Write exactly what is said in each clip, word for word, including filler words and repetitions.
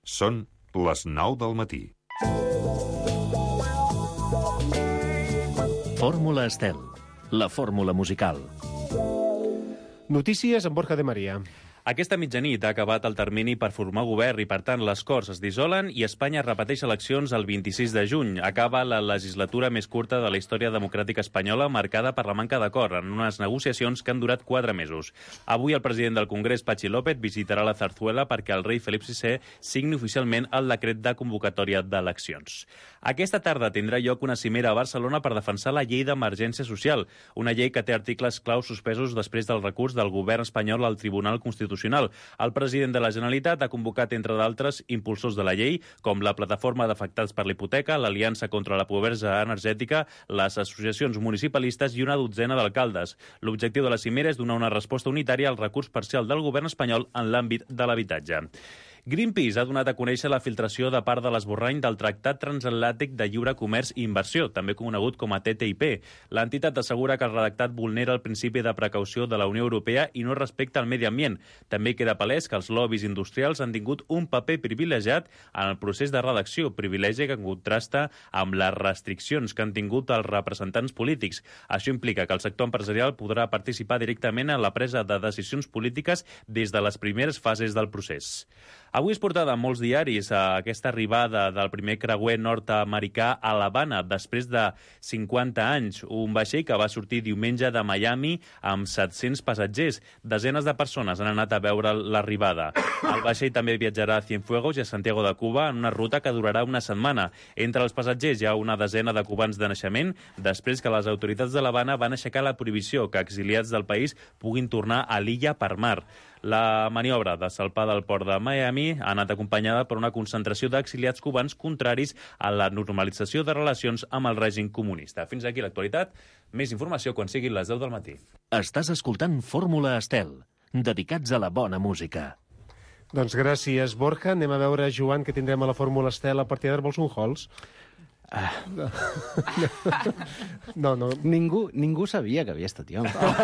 Són les nou del matí. Fórmula Estel, la fórmula musical. Notícies amb Borja de María. Aquesta mitjanit ha acabat el termini per formar govern i, per tant, les Corts es dissolen i Espanya repeteix eleccions el vint-i-sis de juny. Acaba la legislatura més curta de la història democràtica espanyola, marcada per la manca d'acord en unes negociacions que han durat quatre mesos. Avui el president del Congrés, Patxi López, visitarà la Zarzuela perquè el rei Felip sisè signi oficialment el decret de convocatòria d'eleccions. Aquesta tarda tindrà lloc una cimera a Barcelona per defensar la llei d'emergència social, una llei que té articles claus suspesos després del recurs del govern espanyol al Tribunal Constitucional. El president de la Generalitat ha convocat, entre d'altres, impulsors de la llei, com la Plataforma d'Afectats per la Hipoteca, l'Aliança contra la Pobresa Energètica, les associacions municipalistes i una dotzena d'alcaldes. L'objectiu de la cimera és donar una resposta unitària al recurs parcial del govern espanyol en l'àmbit de l'habitatge. Greenpeace ha donat a conèixer la filtració de part de l'esborrany del Tractat Transatlàntic de Lliure Comerç i Inversió, també conegut com a T T I P. L'entitat assegura que el redactat vulnera el principi de precaució de la Unió Europea i no respecta el medi ambient. També queda palès que els lobbies industrials han tingut un paper privilegiat en el procés de redacció, privilegi que contrasta amb les restriccions que han tingut els representants polítics. Això implica que el sector empresarial podrà participar directament en la presa de decisions polítiques des de les primeres fases del procés. Avui és portada en molts diaris a aquesta arribada del primer creuer nord-americà a l'Havana després de cinquanta anys. Un vaixell que va sortir diumenge de Miami amb set-cents passatgers. Desenes de persones han anat a veure l'arribada. El vaixell també viatjarà a Cienfuegos i a Santiago de Cuba en una ruta que durarà una setmana. Entre els passatgers hi ha una desena de cubans de naixement després que les autoritats de l'Havana van aixecar la prohibició que exiliats del país puguin tornar a l'illa per mar. La maniobra de salpar del port de Miami ha anat acompanyada per una concentració d'exiliats cubans contraris a la normalització de relacions amb el règim comunista. Fins aquí l'actualitat. Més informació quan siguin les deu del matí. Estàs escoltant Fórmula Estel, dedicats a la bona música. Doncs gràcies, Borja. Anem a veure, Joan, que tindrem a la Fórmula Estel a partir d'ara. Vols un Halls? Ah. No, no. Ningú, ningú sabia que havia estat jo.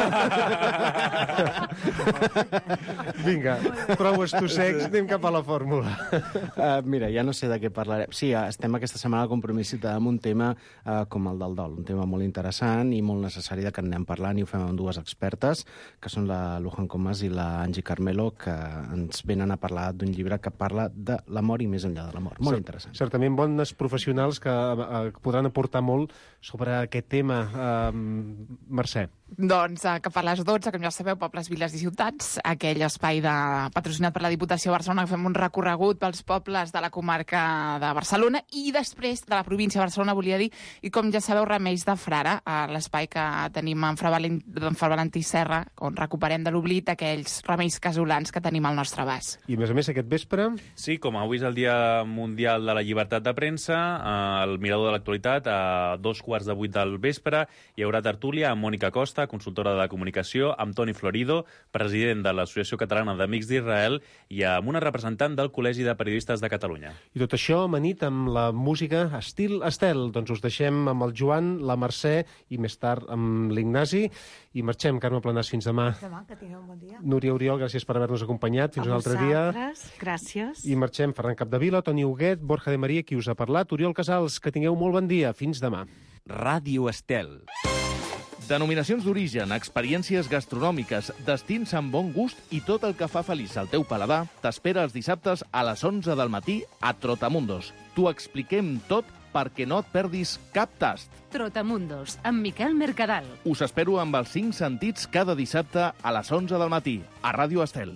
Vinga, prou estossecs, anem cap a la fórmula. Uh, mira, ja no sé de què parlarem. Sí, estem aquesta setmana al Compromís Ciutadà amb un tema uh, com el del dol, un tema molt interessant i molt necessari de que anem parlant, i ho fem amb dues expertes, que són la Luján Comas i la Angie Carmelo, que ens venen a parlar d'un llibre que parla de l'amor i més enllà de l'amor. Molt Cert, interessant. Certament bones professionals que eh, podran aportar molt sobre aquest tema. Eh, Mercè. Doncs eh, que per les dotze, com ja sabeu, Pobles, Viles i Ciutats, aquell espai de, patrocinat per la Diputació de Barcelona, que fem un recorregut pels pobles de la comarca de Barcelona i després de la província de Barcelona, volia dir, i com ja sabeu, Remeis de Frare, eh, l'espai que tenim en Fra Valentí, en Fra Valentí Serra, on recuperem de l'oblit aquells remeis casolans que tenim al nostre abast. I, a més a més, aquest vespre... Sí, com avui és el Dia Mundial de la Llibertat de Premsa, eh, el Mirador de l'Actualitat, a dos quarts de vuit del vespre, hi haurà tertúlia amb Mònica Costa, consultora de comunicació, amb Toni Florido, president de l'Associació Catalana d'Amics d'Israel, i amb una representant del Col·legi de Periodistes de Catalunya. I tot això amanit amb la música estil Estel. Doncs us deixem amb el Joan, la Mercè i més tard amb l'Ignasi. I marxem, Carme Planàs, fins demà. Demà, que tingueu un bon dia. Núria Oriol, gràcies per haver-nos acompanyat. Fins a un altre dia. Gràcies. I marxem, Ferran Capdevila, Toni Huguet, Borja de Maria, qui us ha parlat, Oriol Casals. Que tingueu molt bon dia. Fins demà. Ràdio Estel. Denominacions d'origen, experiències gastronòmiques, destins amb bon gust i tot el que fa feliç al teu paladar t'espera els dissabtes a les onze del matí a Trotamundos. T'ho expliquem tot perquè no et perdis cap tast. Trotamundos, amb Miquel Mercadal. Us espero amb els cinc sentits cada dissabte a les onze del matí a Ràdio Estel.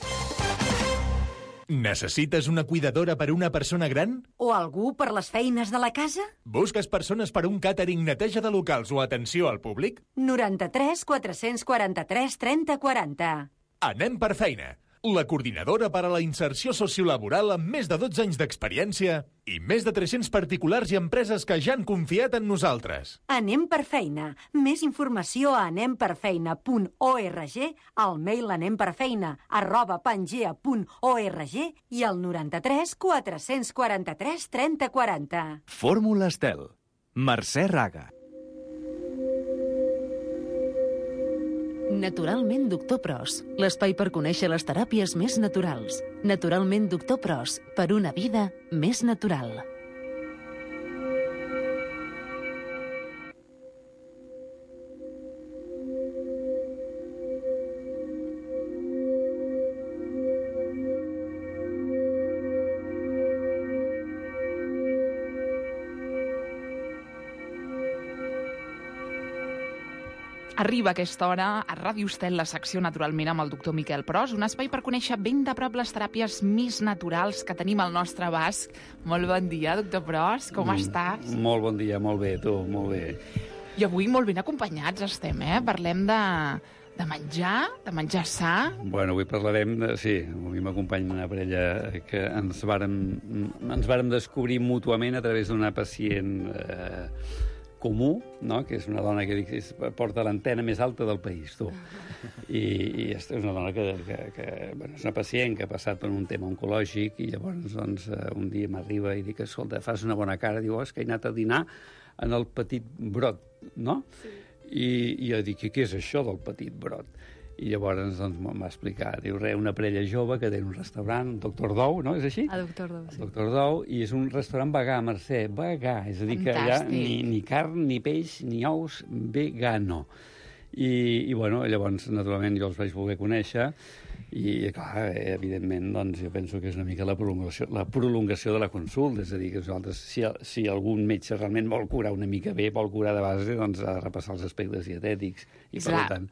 Necessites una cuidadora per una persona gran? O algú per les feines de la casa? Busques persones per un càtering, neteja de locals o atenció al públic? noranta-tres quatre-cents quaranta-tres trenta quaranta. Anem per feina. La coordinadora per a la inserció sociolaboral amb més de dotze anys d'experiència i més de tres-cents particulars i empreses que ja han confiat en nosaltres. Anem per feina. Més informació a anemperfeina punt org, al mail anemperfeina arroba pangea punt org i al noranta-tres quatre-cents quaranta-tres trenta quaranta. Fórmula Estel. Mercè Raga. Naturalment Doctor Pros, l'espai per conèixer les teràpies més naturals. Naturalment Doctor Pros, per una vida més natural. Arriba a aquesta hora a Ràdio Estel la secció Naturalment amb el doctor Miquel Pros, un espai per conèixer ben de prop les teràpies més naturals que tenim al nostre abast. Molt bon dia, doctor Pros, com mm, estàs? Molt bon dia, molt bé, tu, molt bé. I avui molt ben acompanyats estem, eh? Parlem de, de menjar, de menjar sa. Bueno, avui parlarem de... Sí, avui m'acompanya una parella que ens vàrem, ens vàrem descobrir mútuament a través d'una pacient... Eh, comú, no? Que és una dona que dic, porta l'antena més alta del país, tu. I, i és una dona que, que, que bueno, és una pacient que ha passat per un tema oncològic i llavors doncs, un dia m'arriba i dic, escolta, fas una bona cara, diu, oh, és que he anat a dinar en el Petit Brot, no? Sí. I, i jo dic, què és això del Petit Brot? I llavors doncs, m'ha explicat, diu, re, una parella jove que té un restaurant, Doctor Dou, no? És així? A Doctor Dou, sí. Doctor Dou, i és un restaurant vegà, Mercè, vegà, és a dir, que allà ni, ni carn, ni peix, ni ous, vegano. I, i bueno, llavors, naturalment, jo els vaig voler conèixer, i, clar, evidentment, doncs, jo penso que és una mica la prolongació, la prolongació de la consulta, és a dir, que nosaltres, si, si algun metge realment vol curar una mica bé, vol curar de base, doncs ha de repassar els aspectes dietètics, i per tant,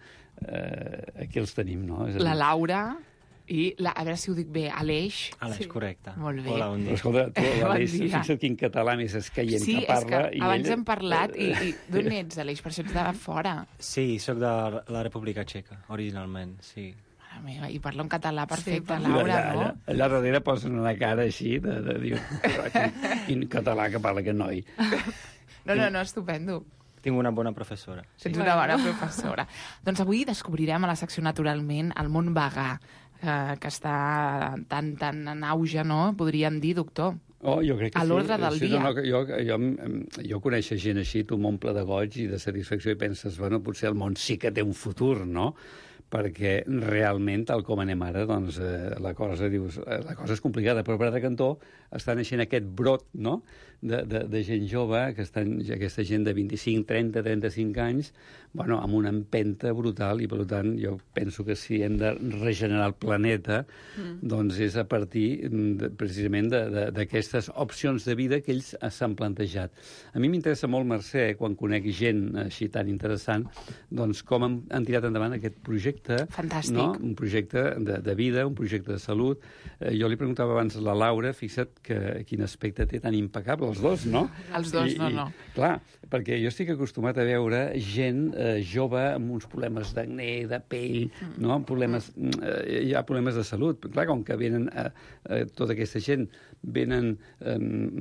eh, aquí els tenim, no? És a dir, la Laura i, la, a veure si ho dic bé, Aleix. Aleix, sí. Correcte. Molt bé. Hola, bon dia. Però escolta, tu, l'Aleix, bon fixa't quin català més escaient sí, que parla. Sí, és que abans ell... hem parlat, i, i d'on ets, Aleix? Per això ets de fora. Sí, sóc de la República Txeca, originalment, sí. Meva, i parla un català perfecte, sí, Laura, allà, no? Allà, allà darrere posen una cara així, de, de, de, de quin, quin català que parla aquest noi. No, no, no, estupendo. Tinc una bona professora. Sí. Tens una bona professora. Doncs avui descobrirem a la secció Naturalment el món vegà, eh, que està tan, tan en auge, no? Podríem dir, doctor. Oh, jo crec que a l'ordre sí. del sí, dia. No, no, jo, jo, jo coneixo gent així, tu m'omple de goig i de satisfacció i penses, bueno, potser el món sí que té un futur, no? Perquè realment, tal com anem ara, doncs, eh, la, cosa, dius, eh, la cosa és complicada, però per altre cantó està naixent aquest brot, no?, de, de, de gent jove, que estan, aquesta gent de vint-i-cinc, trenta, trenta-cinc anys, bueno, amb una empenta brutal, i per tant jo penso que si hem de regenerar el planeta, mm. doncs és a partir de, precisament d'aquestes opcions de vida que ells s'han plantejat. A mi m'interessa molt, Mercè, quan conec gent així tan interessant, doncs com han, han tirat endavant aquest projecte. Fantàstic. No? Un projecte de, de vida, un projecte de salut. Eh, jo li preguntava abans a la Laura, fixa't que quin aspecte té tan impecable, els dos, no? Els dos, I, no, i, no. Clar, perquè jo estic acostumat a veure gent eh, jove amb uns problemes d'acné, de pell, mm. no? Problemes, eh, hi ha problemes de salut. Clar, com que venen, eh, eh, tota aquesta gent venen eh,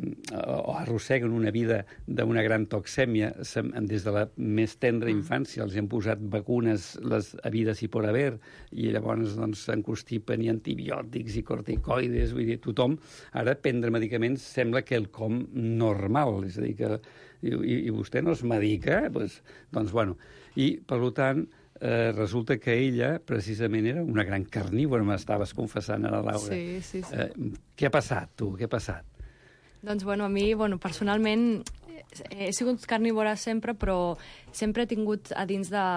o arrosseguen una vida d'una gran toxèmia des de la més tendra infància, els han posat vacunes, les havides i por haver, i llavors doncs, s'encostipen i antibiòtics i corticoides, vull dir, tothom ara prendre medicaments sembla que el com normal, és a dir, que i, i vostè no es medica, doncs, doncs bueno, i per tant eh, resulta que ella precisament era una gran carnívora, m'estaves confessant a la Laura. Sí, sí, sí. Eh, què ha passat, tu? Què ha passat? Doncs, bueno, a mi, bueno, personalment he sigut carnívora sempre, però sempre he tingut a dins de...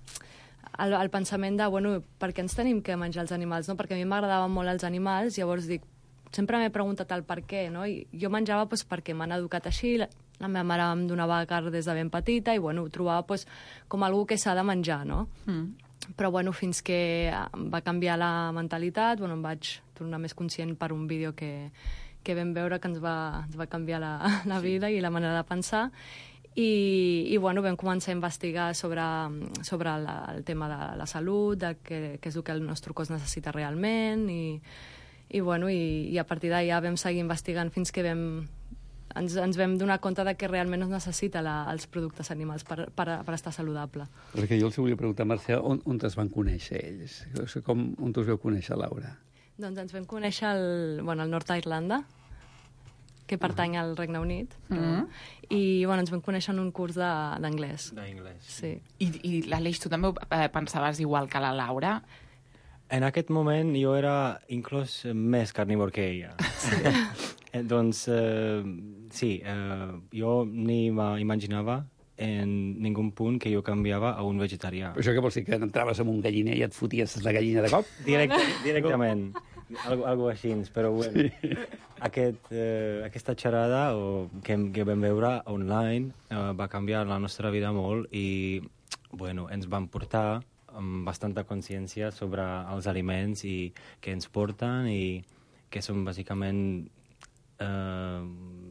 El, el pensament de, bueno, per què ens tenim que menjar els animals, no? Perquè a mi m'agradaven molt els animals, llavors dic, sempre m'he preguntat el per què, no? I jo menjava doncs, perquè m'han educat així, la, la meva mare em donava carn des de ben petita i, bueno, ho trobava doncs, com algú que s'ha de menjar, no? Mm. Però, bueno, fins que va canviar la mentalitat, bueno, em vaig tornar més conscient per un vídeo que, que vam veure que ens va, ens va canviar la, la vida i la manera de pensar. I, i bueno, vam començar a investigar sobre, sobre la, el tema de la salut, de què, què és el que el nostre cos necessita realment, i, i, bueno, i, i a partir d'allà vam seguir investigant fins que vam, ens, ens vam donar compte de que realment es necessita la, els productes animals per, per, per estar saludable. Perquè jo els volia preguntar, Mercè, on, on es van conèixer ells? Com, on us veu conèixer, Laura? Doncs ens vam conèixer al, bueno, al nord d'Irlanda. que pertany al Regne Unit. Mm. I bueno, ens vam conèixer en un curs de- d'anglès. D'anglès. Sí. I, i l'Aleix, tu també eh, pensaves igual que la Laura? En aquest moment jo era inclús més carnívor que ella. Sí. doncs, eh, sí, eh, jo ni m'imaginava en ningú punt que jo canviava a un vegetarià. Però això què vols dir, que entraves en un galliner i et foties la gallina de cop? Directe, directament. Algo, algo així, però bueno, sí. aquest, eh, aquesta xerrada o, que, que vam veure online eh, va canviar la nostra vida molt i bueno, ens van portar amb bastanta consciència sobre els aliments i que ens porten i que són bàsicament eh,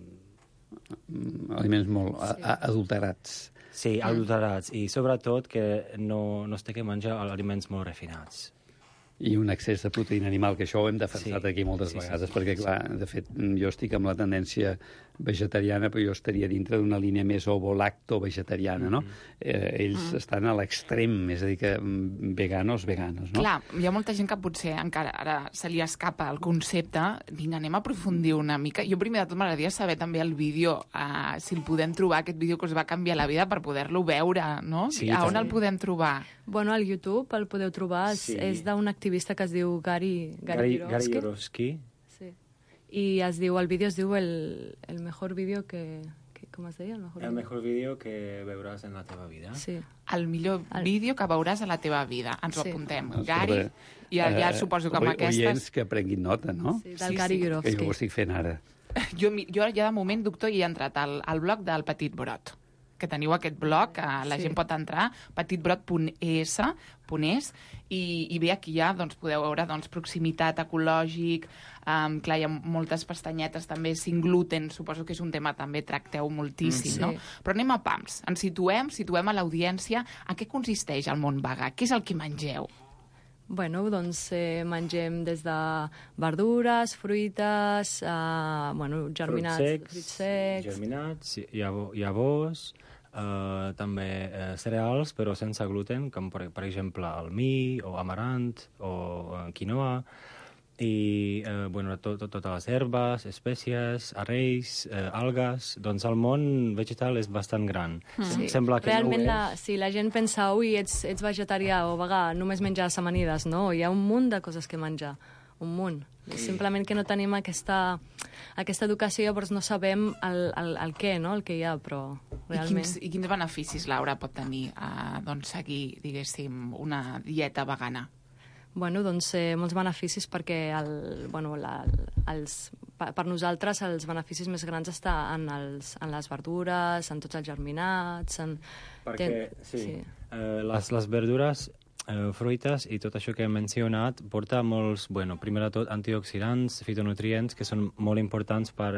aliments molt sí. adulterats. Sí, adulterats i sobretot que no, no es té que menjar aliments molt refinats. I un excés de proteïna animal, que això ho hem defensat sí. aquí moltes sí, vegades, sí, sí, perquè, clar, sí. de fet, jo estic amb la tendència vegetariana, però jo estaria dintre d'una línia més ovo-lacto-vegetariana, no? Mm-hmm. Eh, ells mm. estan a l'extrem, és a dir, que veganos, veganos, no? Clar, hi ha molta gent que potser encara ara se li escapa el concepte. Vinga, anem a aprofundir una mica. Jo primer de tot m'agradaria saber també el vídeo, uh, si el podem trobar, aquest vídeo que us va canviar la vida per poder-lo veure, no? Sí, a on també. el podem trobar? Bueno, al YouTube el podeu trobar, Sí. és d'un activista que es diu Gary, Gary, Gary, Gary Yourofsky. Yourofsky. Sí. I es diu, el vídeo es diu el, el mejor vídeo que, que... Com es deia? El mejor, El mejor vídeo que veuràs en la teva vida. Sí. El millor El- vídeo que veuràs a la teva vida. Ens ho Sí. apuntem. Escolta, Gary, i ja eh, suposo que amb oi- aquestes... Oients que prenguin nota, no? Sí, del Sí, Gary sí. Que Yourofsky. jo ho estic fent ara. Jo, mi- jo ja de moment, doctor, hi he entrat al, al blog del Petit Brot, que teniu aquest blog, que la Sí. gent pot entrar, petitbrot punt es, .es, i, i bé, aquí ja doncs, podeu veure doncs, proximitat ecològic, um, clar, hi ha moltes pestanyetes també, sin gluten, suposo que és un tema també tracteu moltíssim, Mm, sí. no? Però anem a pams, ens situem, situem a l'audiència, a què consisteix el món vegà? Què és el que mengeu? Bueno, doncs eh, mengem des de verdures, fruites, eh, bueno, germinats, Fruits fruits secs, secs. germinats, llavo- llavors, eh, també eh, cereals, però sense gluten, com per, per exemple el mi, o amarant, o eh, quinoa, i eh, bueno, tot, tot, totes les herbes, espècies, arrels, eh, algues. Doncs el món vegetal és bastant gran. Sí. Sembla que Realment, no ho la, és. si la gent pensa, ui, ets, ets vegetarià o vegà, només menjar amanides, no? Hi ha un munt de coses que menjar, un munt. Sí. Simplement que no tenim aquesta, aquesta educació, llavors no sabem el, el, el què, no? El que hi ha, però I realment... quins, I quins beneficis, Laura, pot tenir uh, doncs, seguir, diguéssim, una dieta vegana? Bueno, doncs eh, molts beneficis perquè el, bueno, la, els, per, per nosaltres els beneficis més grans estan en, els, en les verdures, en tots els germinats... En... Perquè, Ten- sí, sí. Eh, les, les verdures, eh, fruites i tot això que he mencionat porta molts, bueno, primer de tot, antioxidants, fitonutrients, que són molt importants per,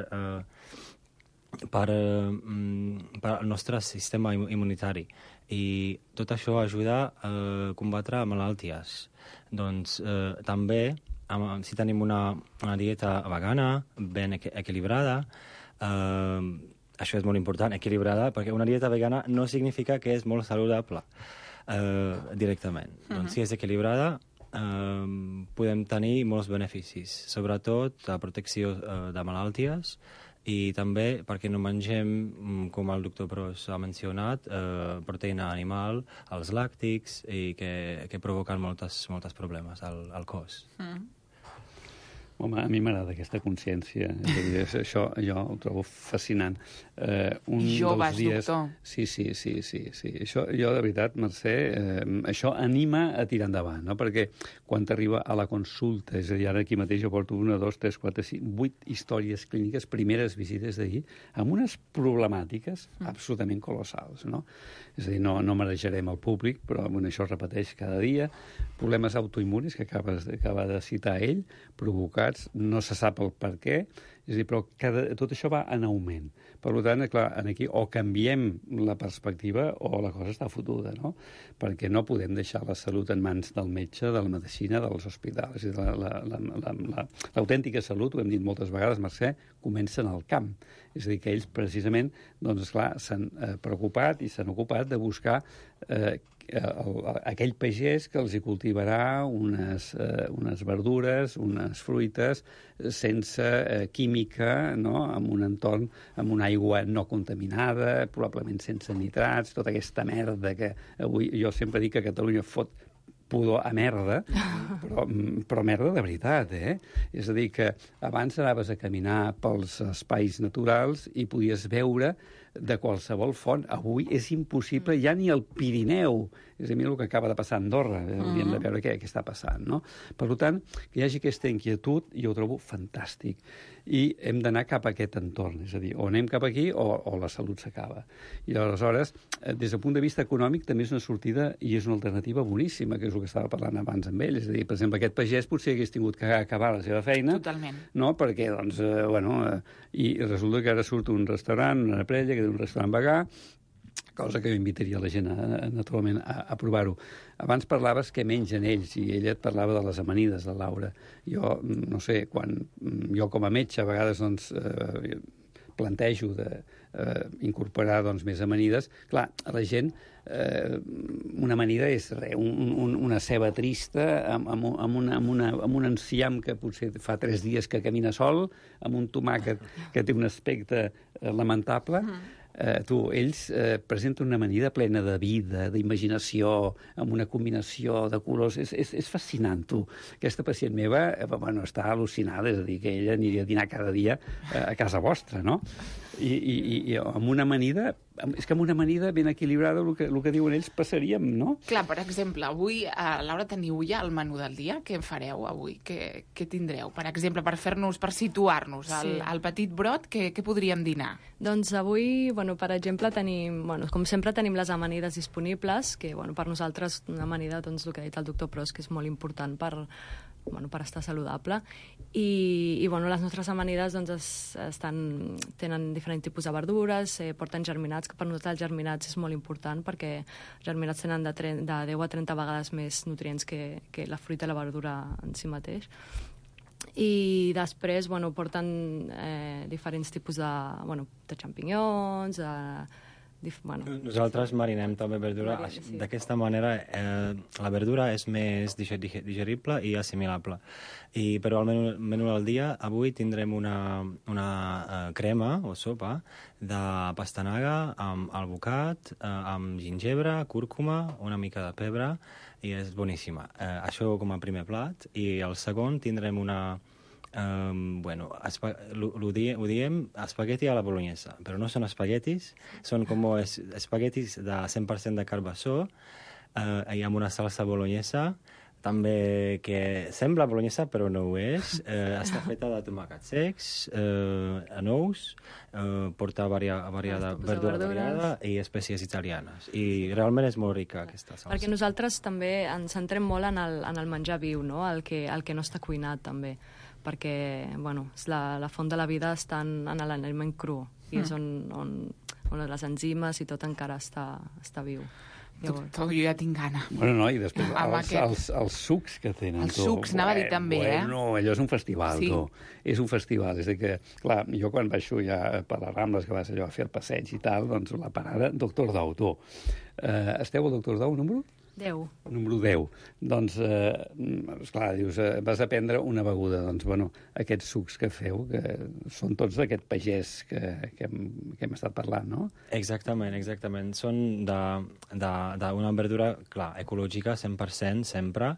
eh, per, eh, mm, per al nostre sistema im- immunitari. I tot això ajuda a combatre malalties. Doncs eh, també, amb, si tenim una, una dieta vegana, ben equ equilibrada, eh, això és molt important, equilibrada, perquè una dieta vegana no significa que és molt saludable eh, directament. Uh -huh. Doncs si és equilibrada, eh, podem tenir molts beneficis, sobretot la protecció eh, de malalties, i també perquè no mengem, com el doctor Pros ha mencionat, eh, proteïna animal, els làctics, i que, que provoquen moltes, moltes problemes al, al cos. Mm. Home, a mi m'agrada aquesta consciència. És a dir, això jo ho trobo fascinant. Eh, un I joves, dels dies... doctor. Sí, sí, sí, sí, sí. Això, jo, de veritat, Mercè, eh, això anima a tirar endavant, no? Perquè quan t'arriba a la consulta, és a dir, ara aquí mateix jo porto una, dos, tres, quatre, cinc, vuit històries clíniques, primeres visites d'ahir, amb unes problemàtiques mm. absolutament colossals, no? És a dir, no, no marejarem el públic, però bueno, això es repeteix cada dia. Problemes autoimmunis, que acabes, acaba de citar ell, provocats, no se sap el per què, és a dir, però cada, tot això va en augment. Per tant, clar, aquí o canviem la perspectiva o la cosa està fotuda, no? Perquè no podem deixar la salut en mans del metge, de la medicina, dels hospitals. És a dir, l'autèntica la, la, la, la, salut, ho hem dit moltes vegades, Mercè, comença en el camp. És a dir, que ells precisament, doncs, clar, s'han eh, preocupat i s'han ocupat de buscar eh, el, aquell pagès que els hi cultivarà unes, eh, unes verdures, unes fruites, sense eh, química, no? En un entorn, amb una aigua no contaminada, probablement sense nitrats, tota aquesta merda que avui jo sempre dic que Catalunya fot pudor a merda, però, però merda de veritat, eh? És a dir, que abans anaves a caminar pels espais naturals i podies veure de qualsevol font. Avui és impossible, ja ni el Pirineu. És a dir, el que acaba de passar a Andorra. Hauríem de veure què, què està passant, no? Per tant, que hi hagi aquesta inquietud, jo ho trobo fantàstic. I hem d'anar cap a aquest entorn. És a dir, o anem cap aquí o, o la salut s'acaba. I aleshores, des del punt de vista econòmic, també és una sortida i és una alternativa boníssima, que és el que estava parlant abans amb ell. És a dir, per exemple, aquest pagès potser hagués tingut que acabar la seva feina. Totalment. No? Perquè, doncs, eh, bueno, eh, i resulta que ara surt un restaurant, una parella, que és un restaurant vegà, cosa que jo invitaria la gent, a, naturalment, a, a provar-ho. Abans parlaves que mengen ells, i ella et parlava de les amanides, la Laura. Jo, no sé, quan jo com a metge a vegades doncs, eh, plantejo de eh, incorporar doncs, més amanides, clar, a la gent eh, una amanida és re, un, un, una ceba trista amb, amb, amb, una, amb, una, amb un enciam que potser fa tres dies que camina sol, amb un tomàquet que té un aspecte eh, lamentable. Mm. Eh, tu, ells eh, presenten una amanida plena de vida, d'imaginació, amb una combinació de colors. És, és, és fascinant, tu. Aquesta pacient meva eh, bueno, està al·lucinada, és a dir, que ella aniria a dinar cada dia eh, a casa vostra, no? I, i, i amb una amanida, és que amb una amanida ben equilibrada, el que, el que diuen ells, passaríem, no? Clar, per exemple, avui, a Laura, teniu ja el menú del dia? Què en fareu avui? Què, què tindreu? Per exemple, per fer-nos, per situar-nos al, Sí. al petit brot, què, què podríem dinar? Doncs avui, bueno, per exemple, tenim, bueno, com sempre tenim les amanides disponibles, que bueno, per nosaltres una amanida, doncs, el que ha dit el doctor Pros, que és molt important per, bueno, per estar saludable. I, i bueno, les nostres amanides doncs, es, estan, tenen diferents tipus de verdures, eh, porten germinats, que per nosaltres els germinats és molt important perquè els germinats tenen de, tre- de deu a trenta vegades més nutrients que, que la fruita i la verdura en si mateix. I després, bueno, porten eh, diferents tipus de, bueno, de xampinyons, de, dif, bueno... Nosaltres marinem també verdura. Marinem, sí. D'aquesta manera, eh, la verdura és més diger- diger- digerible i assimilable. I, però al menú, menú del dia, avui tindrem una, una uh, crema o sopa de pastanaga amb alvocat, uh, amb gingebre, cúrcuma, una mica de pebre, i és boníssima. Eh, això com a primer plat. I el segon tindrem una... Um, bueno, espa- lo, lo di ho diem espagueti a la bolognesa, però no són espaguetis, són com es, espaguetis de cent per cent de carbassó, uh, i amb una salsa bolognesa, també que sembla bolognesa però no ho és, uh, està feta de tomàquets secs, uh, nous, uh, porta varia, variada, tipus de verdura verdures. variada i espècies italianes. I realment és molt rica aquesta salsa. Perquè nosaltres també ens centrem molt en el, en el menjar viu, no? el, que, el que no està cuinat també, perquè bueno, és la, la font de la vida està en, en l'aliment cru i és on, on, on les enzimes i tot encara està, està viu. Llavors... Doctor, jo ja tinc gana. Bueno, no, i després Amb els, aquest- els, els sucs que tenen. Els tu. sucs, anava a dir també, eh? Bueno, allò és un festival, Sí. tu. És un festival. És a dir que, clar, jo quan baixo ja per les Rambles, que vas allò a fer el passeig i tal, doncs la parada, doctor Dou, tu. Uh, esteu al doctor Dou, número? Deu. Número deu. Doncs, eh, esclar, dius, eh, vas a prendre una beguda. Doncs, bueno, aquests sucs que feu, que són tots d'aquest pagès que, que, hem, que hem estat parlant, no? Exactament, exactament. Són d'una verdura, clar, ecològica, cent per cent, sempre,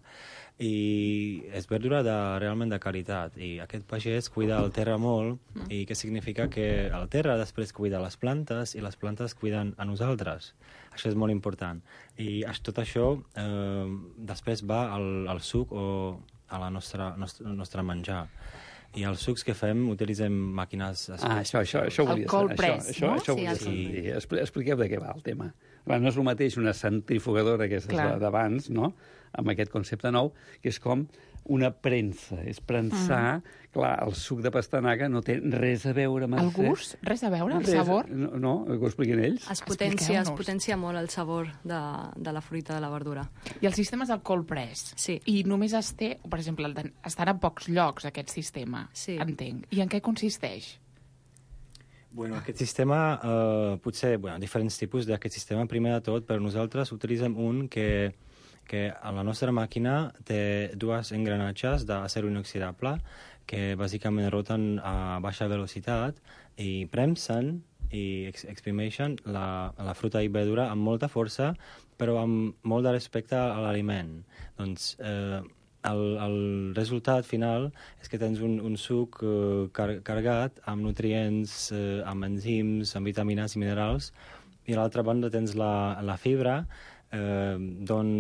i és verdura de, realment de qualitat. I aquest pagès cuida el terra molt, mm. i què significa que el terra després cuida les plantes i les plantes cuiden a nosaltres. Això és molt important. I tot això eh, després va al, al suc o a la nostra, nostre, nostre menjar. I els sucs que fem utilitzem màquines... Ah, això, això, això El volia cold saber. press, això, no? Això, això Sí, volia el- saber. Expli- Expliqueu de què va el tema. Clar, no és el mateix una centrifugadora, aquesta Clar. d'abans, no?, amb aquest concepte nou, que és com una premsa, és prensar... Mm. Clar, el suc de pastanaga no té res a veure amb El gust? Res a veure? El Res- sabor? No, no, que ho expliquin ells. Es potencia, es Expliqueu-nos. potencia molt el sabor de, de la fruita, de la verdura. I el sistema és el cold press. Sí. I només es té, per exemple, el de, estan a pocs llocs, aquest sistema, Sí. entenc. I en què consisteix? Bueno, aquest sistema, eh, potser, bueno, diferents tipus d'aquest sistema. Primer de tot, per nosaltres utilitzem un que, que a la nostra màquina té dues engranatges d'acer inoxidable que bàsicament roten a baixa velocitat i premsen i ex exprimeixen la, la fruita i verdura amb molta força, però amb molt de respecte a l'aliment. Doncs eh, el, el resultat final és que tens un, un suc eh, car carregat amb nutrients, eh, amb enzims, amb vitamines i minerals, i a l'altra banda tens la, la fibra, eh, d'on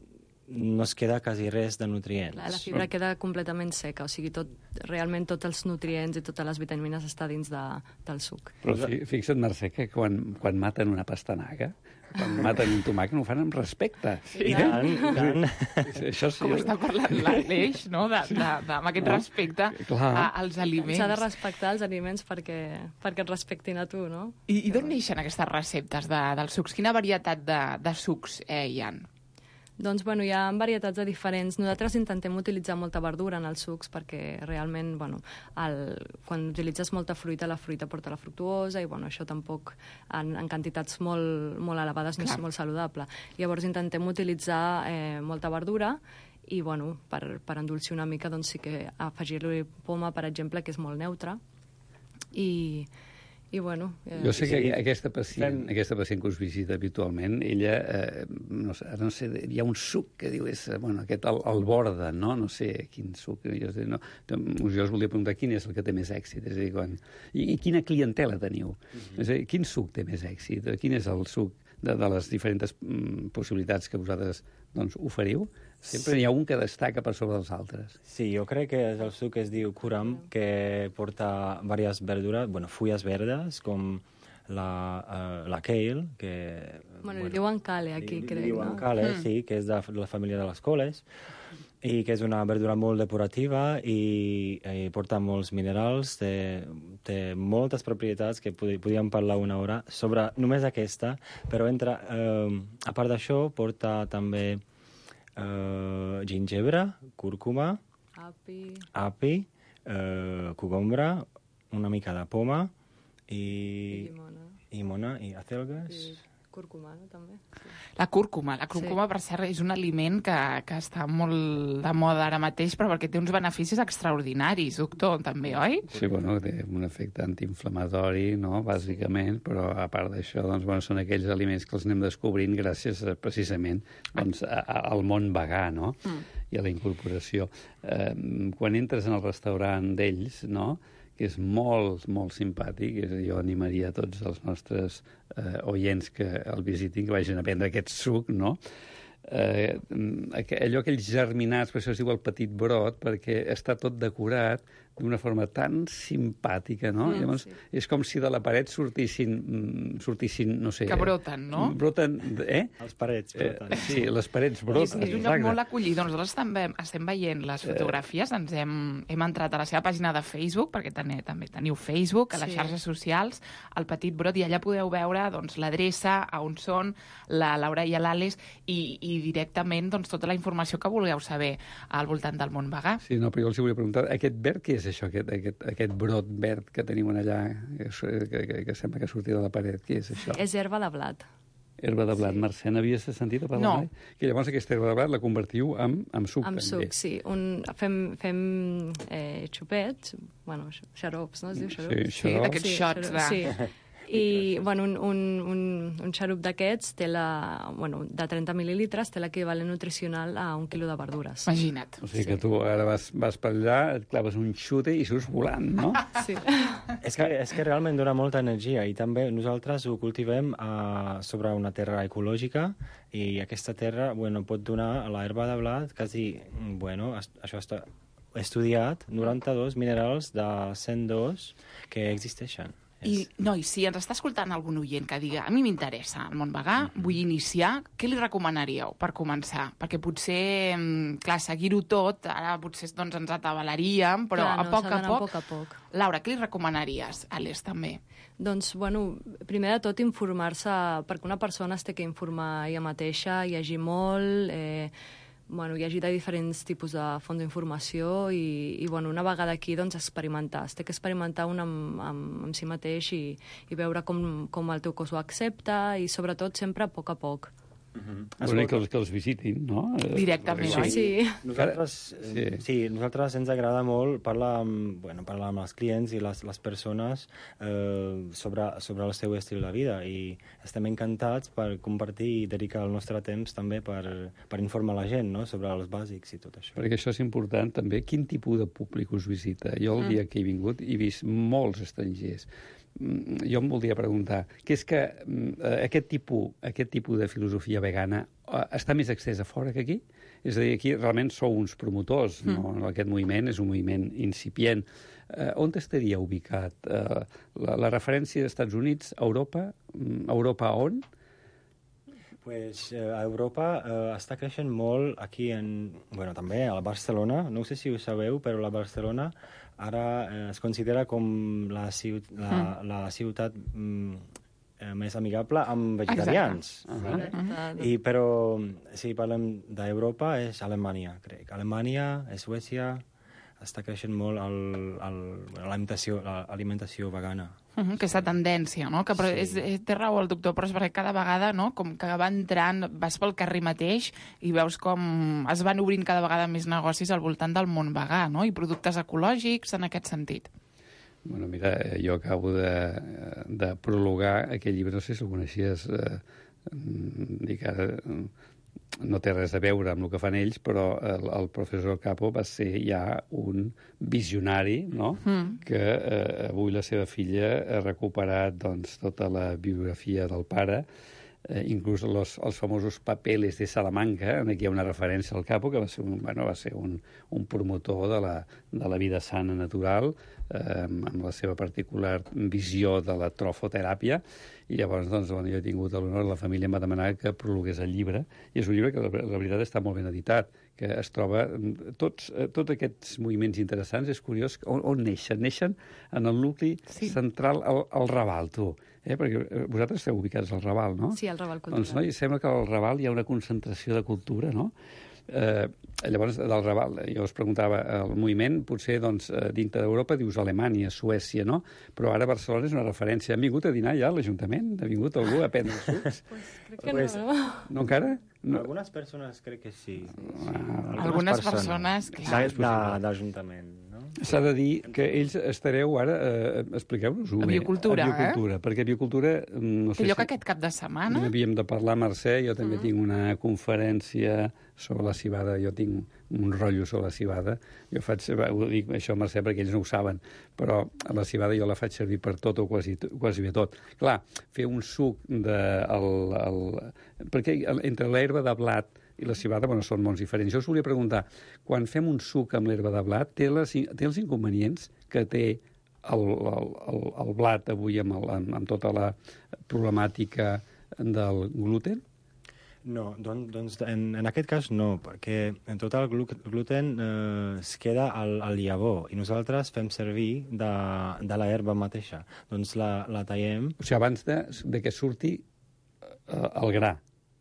no es queda quasi res de nutrients. La, la fibra queda completament seca, o sigui, tot, realment tots els nutrients i totes les vitamines està dins de, del suc. Però fi, fixa't, Mercè, que quan, quan maten una pastanaga, quan maten un tomàquet, no ho fan amb respecte. Sí, I tant, i tant. Això sí. Com està parlant l'Aleix, no?, de, de, de, amb aquest respecte a, als aliments. S'ha de respectar els aliments perquè, perquè et respectin a tu, no? I, i d'on neixen aquestes receptes de, dels sucs? Quina varietat de, de sucs eh, hi ha? Doncs, bueno, hi ha varietats de diferents. Nosaltres intentem utilitzar molta verdura en els sucs perquè realment, bueno, el, quan utilitzes molta fruita, la fruita porta la fructuosa i, bueno, això tampoc en, en quantitats molt, molt elevades no és molt saludable. Llavors intentem utilitzar eh, molta verdura i, bueno, per, per endolcir una mica, doncs sí que afegir-li poma, per exemple, que és molt neutra. I... I bueno, eh, jo sé que sí. aquesta pacient, Fem... aquesta pacient que us visita habitualment, ella, eh, no, sé, no sé, hi ha un suc que diu, és, bueno, aquest al, al borda, no? No sé quin suc. Jo, no, jo us volia preguntar quin és el que té més èxit, és a dir, quan... I, i quina clientela teniu? Mm-hmm. És a dir, quin suc té més èxit? Quin és el suc de, de les diferents mm, possibilitats que vosaltres doncs, oferiu? Sempre sí. Hi ha un que destaca per sobre dels altres. Sí, jo crec que és el suc que es diu Kuram, que porta diverses verdures, bueno, fulles verdes, com la, uh, la kale, que... Bueno, li diuen kale aquí, li, crec, li diuen no? kale, Mm. sí, que és de la família de les coles, i que és una verdura molt depurativa i, i porta molts minerals, té, té moltes propietats que pod podríem parlar una hora sobre només aquesta, però entre, eh, a part d'això porta també Uh, gingebre, cúrcuma, api, api uh, cogombra, una mica de poma i, i llimona. I llimona i acelgues. I cúrcuma, no, també. Sí. La cúrcuma. La cúrcuma, sí. Per cert, és un aliment que, que està molt de moda ara mateix, però perquè té uns beneficis extraordinaris, doctor, també, oi? Sí, bueno, té un efecte antiinflamatori, no?, bàsicament, però a part d'això, doncs, bueno, són aquells aliments que els anem descobrint gràcies, precisament, doncs, a, a, al món vegà, no?, mm. i a la incorporació. Eh, quan entres en el restaurant d'ells, no?, que és molt, molt simpàtic. Jo animaria a tots els nostres eh, oients que el visitin, que vagin a prendre aquest suc, no? Eh, allò, aquells germinats, per això es diu el petit brot, perquè està tot decorat d'una forma tan simpàtica, no? Mm, Llavors, sí. És com si de la paret sortissin, sortissin, no sé... Que broten, no? Broten, eh? Els parets broten. Eh, sí, les parets broten. És, és un lloc molt acollidor. Nosaltres també estem veient les fotografies, ens hem, hem entrat a la seva pàgina de Facebook, perquè també, també teniu Facebook, a les sí. xarxes socials, el Petit Brot, i allà podeu veure doncs, l'adreça, a on són, la Laura i l'Àlex, i, i directament doncs, tota la informació que vulgueu saber al voltant del món vegà. Sí, no, però jo els volia preguntar, aquest verd què és això, aquest, aquest, aquest brot verd que teniu allà, que, que, que sembla que surti de la paret? Què és això? És herba de blat. Herba de blat. Sí. Mercè, n'havies sentit a parlar no. mai? Que llavors aquesta herba de blat la convertiu en, en suc, amb també. Amb suc, sí. Un, fem fem eh, xupets, bueno, xarops, no es diu xarops? Sí, xarops. Sí, d'aquests sí, xots de... Sí. I, bueno, un, un, un, un xarup d'aquests té la... Bueno, de trenta mil·lilitres té l'equivalent nutricional a un quilo de verdures. Imagina't. O sigui sí. que tu ara vas, vas per allà, et claves un xute i surts volant, no? Sí. és, que, és que realment dona molta energia i també nosaltres ho cultivem uh, sobre una terra ecològica i aquesta terra, bueno, pot donar a l'herba de blat quasi, bueno, això està estudiat, noranta-dos minerals de cent dos que existeixen. I, no, i si ens està escoltant algun oient que diga a mi m'interessa el món vegà, mm -hmm. vull iniciar, què li recomanaríeu per començar? Perquè potser, clar, seguir-ho tot, ara potser doncs, ens atabalaríem, però clar, no, a, poc a, poc, poc a poc. Laura, què li recomanaries, Àlex, també? Doncs, bueno, primer de tot informar-se, perquè una persona es té que informar ella mateixa, llegir molt, eh, bueno, hi hagi de diferents tipus de fons d'informació i, i bueno, una vegada aquí, doncs, experimentar. Es té que experimentar un amb, amb, amb si mateix i, i veure com, com el teu cos ho accepta i, sobretot, sempre a poc a poc. Uh-huh. Bueno, que els, que els visitin, no? Directament. Sí. sí. Nosaltres, sí. sí, nosaltres ens agrada molt parlar amb, bueno, parlar amb els clients i les, les persones eh, sobre, sobre el seu estil de vida i estem encantats per compartir i dedicar el nostre temps també per, per informar la gent, no?, sobre els bàsics i tot això. Perquè això és important també. Quin tipus de públic us visita? Jo el dia que he vingut he vist molts estrangers. Jo em voldria preguntar, que és que aquest tipus, aquest tipus de filosofia vegana està més extesa fora que aquí? És a dir, aquí realment sou uns promotors, mm. no? Aquest moviment és un moviment incipient. Eh, on estaria ubicat? Eh, la, la referència dels Estats Units, Europa? Europa on? Pues, eh, a Europa eh, està creixent molt aquí, en, bueno, també a Barcelona. No sé si ho sabeu, però la Barcelona ara eh, es considera com la, ciut la, mm. la ciutat mm, eh, més amigable amb vegetarians. Uh -huh. Vale? Uh -huh. I, però si parlem d'Europa és Alemanya, crec. Alemanya, Suècia, està creixent molt l'alimentació vegana. Uh -huh, aquesta tendència, no? Que, però sí. és, és, té raó el doctor, però és perquè cada vegada, no?, com que va entrant, vas pel carrer mateix i veus com es van obrint cada vegada més negocis al voltant del món vegà, no?, i productes ecològics en aquest sentit. Bueno, mira, jo acabo de, de prologar aquell llibre, no sé si el coneixies, eh, dic ara, no té res a veure amb el que fan ells, però el, el professor Capo va ser ja un visionari, no?, mm. que eh, avui la seva filla ha recuperat, doncs, tota la biografia del pare, eh, inclús los, els famosos papeles de Salamanca. Aquí hi ha una referència al Capo, que va ser un, bueno, va ser un, un promotor de la, de la vida sana natural, eh, amb la seva particular visió de la trofoteràpia, i llavors, doncs, bueno, jo he tingut l'honor, la família em va demanar que prologués el llibre, i és un llibre que la, la veritat està molt ben editat, que es troba... Tots, tots aquests moviments interessants, és curiós, on, on neixen? Neixen en el nucli sí. central, al, al Raval, tu. Eh? Perquè vosaltres esteu ubicats al Raval, no? Sí, al Raval Cultural. Doncs, no? I sembla que al Raval hi ha una concentració de cultura, no? Eh, llavors, del Raval, jo us preguntava, el moviment, potser, doncs, dintre d'Europa, dius Alemanya, Suècia, no? Però ara Barcelona és una referència. Han vingut a dinar ja a l'Ajuntament? Ha vingut algú a prendre els sucs? Pues crec que pues, no, no. No encara? No. Algunes persones crec que sí. sí. Ah, algunes, algunes persones, persones clar. D'Ajuntament, no? S'ha de dir que ells estareu ara... Eh, expliqueu-nos-ho. A Biocultura, a Biocultura, eh? Perquè Biocultura... No sé Té lloc si... aquest cap de setmana. Havíem de parlar, Mercè, jo també uh -huh. tinc una conferència sobre la civada, jo tinc un rotllo sobre la civada. Jo faig, ho dic això, Mercè, perquè ells no ho saben, però la civada jo la faig servir per tot o quasi, quasi bé tot. Clar, fer un suc de... El, el, perquè entre l'herba de blat i la civada, bueno, són mons diferents. Jo us volia preguntar, quan fem un suc amb l'herba de blat, té, les, té els inconvenients que té el, el, el, el blat avui amb, el, amb, amb tota la problemàtica del gluten? No, doncs, doncs en, en aquest cas no, perquè en tot el gluten eh, es queda al, al llavor i nosaltres fem servir de, de la herba mateixa. Doncs la, la tallem... O sigui, abans de, de que surti eh, el gra.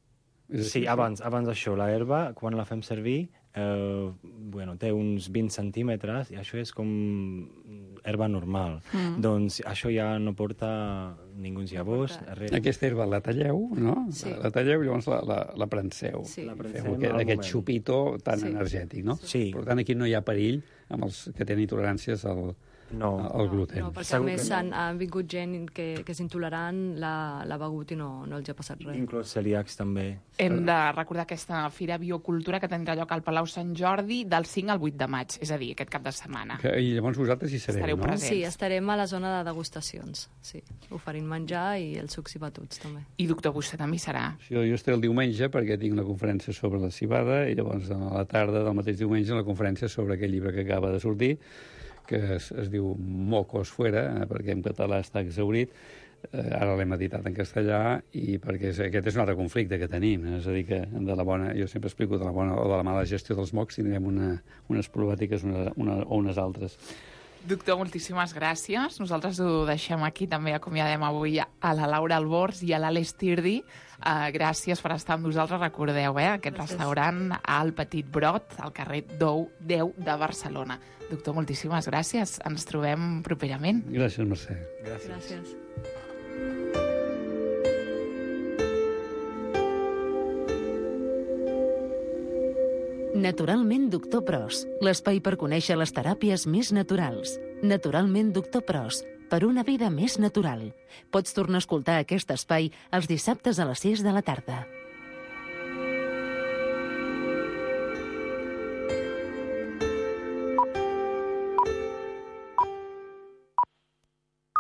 Sí, abans, abans d'això. La herba, quan la fem servir, eh, bueno, té uns vint centímetres i això és com herba normal. Mm. Doncs això ja no porta ningú llavors. Res. Aquesta herba la talleu, no? Sí. La talleu i llavors la, la, la prenseu. Sí. La prensem Feu aquest, aquest xupito tan sí. energètic, no? Sí. Per tant, aquí no hi ha perill amb els que tenen intoleràncies al, no. al gluten. No, no perquè a més han, han vingut gent que, que és intolerant, l'ha begut i no, no els ha passat res. Inclús celíacs també. Hem de recordar aquesta Fira Biocultura que tindrà lloc al Palau Sant Jordi del cinc al vuit de maig, és a dir, aquest cap de setmana. Que, I llavors vosaltres hi sereu, Estareu no? presents. Sí, estarem a la zona de degustacions, sí. Oferint menjar i els sucs i batuts, també. I doctor, vostè també hi serà. Sí, jo estaré el diumenge perquè tinc una conferència sobre la civada i llavors a la tarda del mateix diumenge la conferència sobre aquest llibre que acaba de sortir, que es, es diu Mocos Fuera, perquè en català està exhaurit. Eh, ara l'hem editat en castellà i perquè és, aquest és un altre conflicte que tenim, és a dir, que de la bona, jo sempre explico de la bona o de la mala gestió dels mocs tindrem una, unes problemàtiques una, una, o unes altres. Doctor, moltíssimes gràcies. Nosaltres ho deixem aquí. També acomiadem avui a la Laura Albors i a l'Àlex Tirdi. Uh, gràcies per estar amb nosaltres. Recordeu, eh, aquest gràcies. Restaurant al Petit Brot, al carrer Dou deu de Barcelona. Doctor, moltíssimes gràcies. Ens trobem properament. Gràcies, Mercè. Gràcies. gràcies. Naturalment Doctor Pros, l'espai per conèixer les teràpies més naturals. Naturalment Doctor Pros, per una vida més natural. Pots tornar a escoltar aquest espai els dissabtes a les sis de la tarda.